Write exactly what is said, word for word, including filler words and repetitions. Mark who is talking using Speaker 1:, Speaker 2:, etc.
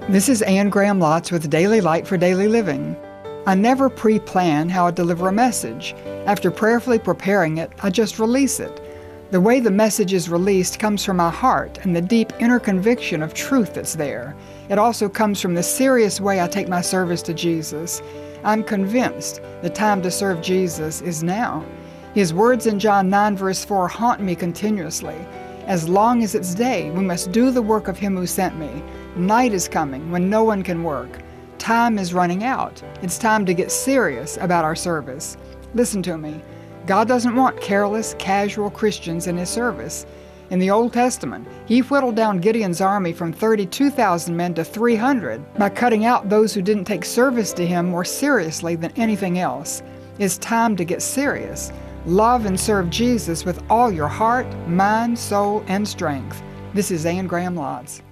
Speaker 1: This is Anne Graham Lotz with Daily Light for Daily Living. I never pre-plan how I deliver a message. After prayerfully preparing it, I just release it. The way the message is released comes from my heart and the deep inner conviction of truth that's there. It also comes from the serious way I take my service to Jesus. I'm convinced the time to serve Jesus is now. His words in John nine verse four haunt me continuously. As long as it's day, we must do the work of Him who sent me. Night is coming when no one can work. Time is running out. It's time to get serious about our service. Listen to me. God doesn't want careless, casual Christians in His service. In the Old Testament, He whittled down Gideon's army from thirty-two thousand men to three hundred by cutting out those who didn't take service to Him more seriously than anything else. It's time to get serious. Love and serve Jesus with all your heart, mind, soul, and strength. This is Anne Graham Lotz.